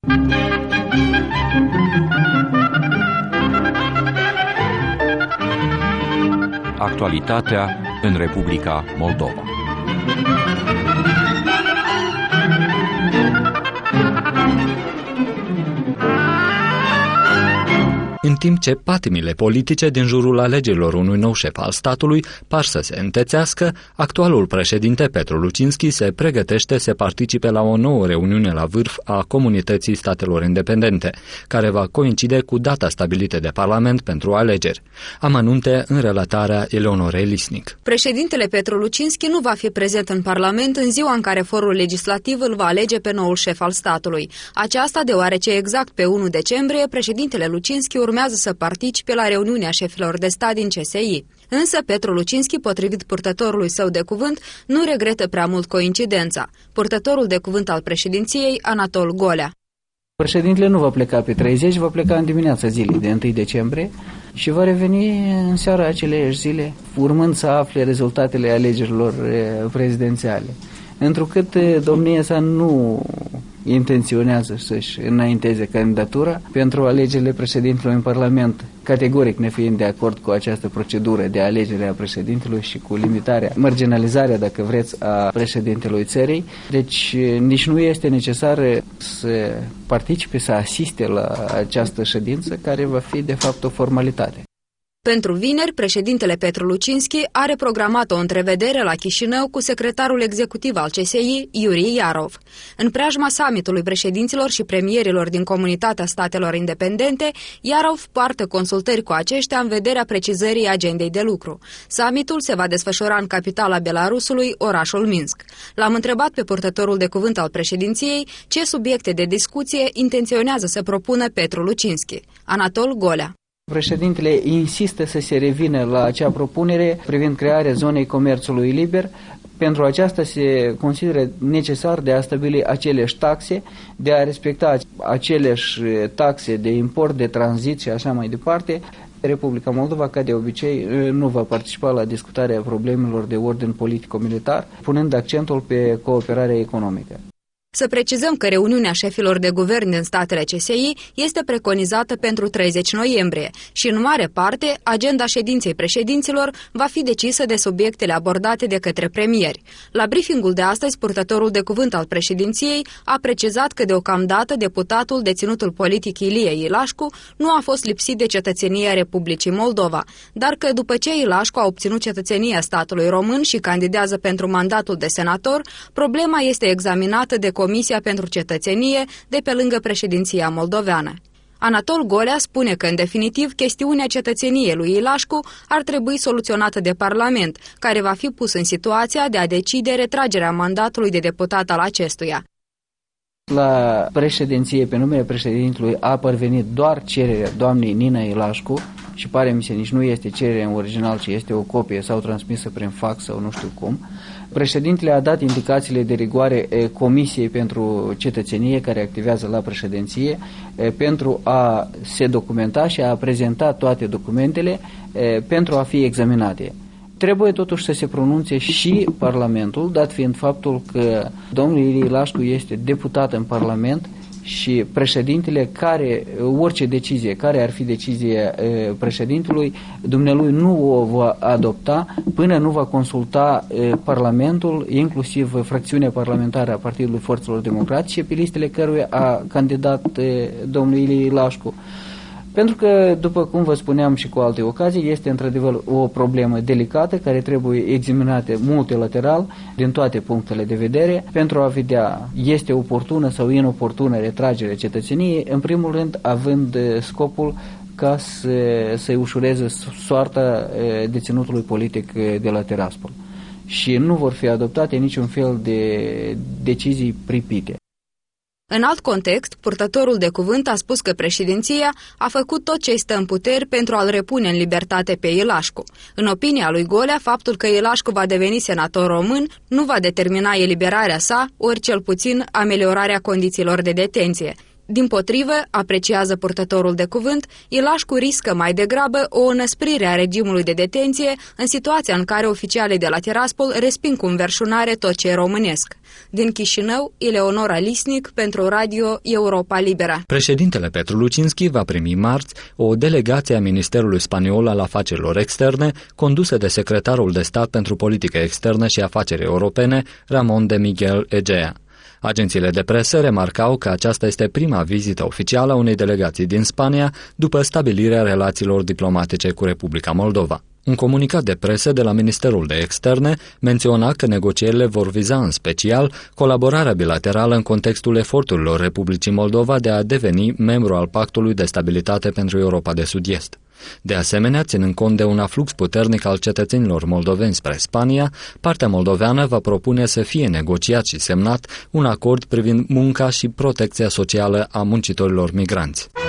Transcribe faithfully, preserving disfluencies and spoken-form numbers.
Actualitatea în Republica Moldova. În timp ce patimile politice din jurul alegerilor unui nou șef al statului par să se întețească, actualul președinte Petru Lucinski se pregătește să participe la o nouă reuniune la vârf a Comunității Statelor Independente, care va coincide cu data stabilită de Parlament pentru alegeri. Amănunte în relatarea Eleonorei Lisnic. Președintele Petru Lucinski nu va fi prezent în Parlament în ziua în care forul legislativ îl va alege pe noul șef al statului. Aceasta deoarece exact pe unu decembrie președintele Lucinski urmează să participe la reuniunea șefilor de stat din C S I. Însă Petru Lucinski, potrivit purtătorului său de cuvânt, nu regretă prea mult coincidența. Purtătorul de cuvânt al președinției, Anatol Golea. Președintele nu va pleca pe treizeci, va pleca în dimineața zilei de unu decembrie și va reveni în seara aceleiași zile, urmând să afle rezultatele alegerilor prezidențiale. Întrucât domnia sa nu intenționează să-și înainteze candidatura pentru alegerile președintelui în Parlament, categoric nefiind de acord cu această procedură de alegere a președintelui și cu limitarea, marginalizarea, dacă vreți, a președintelui țării. Deci nici nu este necesar să participe, să asiste la această ședință, care va fi de fapt o formalitate. Pentru vineri, președintele Petru Lucinski are programat o întrevedere la Chișinău cu secretarul executiv al C S I, Iuri Iarov. În preajma summitului președinților și premierilor din Comunitatea Statelor Independente, Iarov poartă consultări cu aceștia în vederea precizării agendei de lucru. Summitul se va desfășura în capitala Belarusului, orașul Minsk. L-am întrebat pe purtătorul de cuvânt al președinției ce subiecte de discuție intenționează să propună Petru Lucinski. Anatol Golea. Președintele insistă să se revină la acea propunere privind crearea zonei comerțului liber. Pentru aceasta se consideră necesar de a stabili aceleași taxe, de a respecta aceleași taxe de import, de tranzit și așa mai departe. Republica Moldova, ca de obicei, nu va participa la discutarea problemelor de ordin politico-militar, punând accentul pe cooperarea economică. Să precizăm că reuniunea șefilor de guvern din statele C S I este preconizată pentru treizeci noiembrie și, în mare parte, agenda ședinței președinților va fi decisă de subiectele abordate de către premieri. La briefingul de astăzi, purtătorul de cuvânt al președinției a precizat că, deocamdată, deputatul deținutul politic Ilie Ilașcu nu a fost lipsit de cetățenia Republicii Moldova, dar că, după ce Ilașcu a obținut cetățenia statului român și candidează pentru mandatul de senator, problema este examinată de Comisia pentru Cetățenie de pe lângă președinția moldoveană. Anatol Golea spune că, în definitiv, chestiunea cetățeniei lui Ilașcu ar trebui soluționată de Parlament, care va fi pus în situația de a decide retragerea mandatului de deputat al acestuia. La președinție, pe numele președintelui, a parvenit doar cererea doamnei Nina Ilașcu și pare mi se nici nu este cererea în original, ci este o copie sau transmisă prin fax sau nu știu cum. Președintele a dat indicațiile de rigoare Comisiei pentru Cetățenie, care activează la președinție, pentru a se documenta și a prezenta toate documentele pentru a fi examinate. Trebuie totuși să se pronunțe și Parlamentul, dat fiind faptul că domnul Ilie Ilașcu este deputat în Parlament și președintele, care, orice decizie, care ar fi decizia președintelui, dumnealui nu o va adopta până nu va consulta Parlamentul, inclusiv fracțiunea parlamentară a Partidului Forțelor Democratice, pe listele căruia a candidat domnul Ilie Ilașcu. Pentru că, după cum vă spuneam și cu alte ocazii, este într-adevăr o problemă delicată care trebuie examinată multilateral din toate punctele de vedere pentru a vedea este oportună sau inoportună retragerea cetățeniei, în primul rând având scopul ca să, să-i ușureze soarta deținutului politic de la Tiraspol. Și nu vor fi adoptate niciun fel de decizii pripite. În alt context, purtătorul de cuvânt a spus că președinția a făcut tot ce stă în puteri pentru a-l repune în libertate pe Ilașcu. În opinia lui Golea, faptul că Ilașcu va deveni senator român nu va determina eliberarea sa, ori cel puțin ameliorarea condițiilor de detenție. Dimpotrivă, apreciază purtătorul de cuvânt, Ilașcu riscă mai degrabă o înăsprire a regimului de detenție în situația în care oficialii de la Tiraspol resping cu înverșunare tot ce e românesc. Din Chișinău, Eleonora Lisnic pentru Radio Europa Libera. Președintele Petru Lucinski va primi marți o delegație a Ministerului Spaniol al Afacerilor Externe, condusă de secretarul de stat pentru politică externă și afaceri europene, Ramon de Miguel Egea. Agențiile de presă remarcau că aceasta este prima vizită oficială a unei delegații din Spania după stabilirea relațiilor diplomatice cu Republica Moldova. Un comunicat de presă de la Ministerul de Externe menționa că negocierile vor viza în special colaborarea bilaterală în contextul eforturilor Republicii Moldova de a deveni membru al Pactului de Stabilitate pentru Europa de Sud-Est. De asemenea, ținând cont de un aflux puternic al cetățenilor moldoveni spre Spania, partea moldoveană va propune să fie negociat și semnat un acord privind munca și protecția socială a muncitorilor migranți.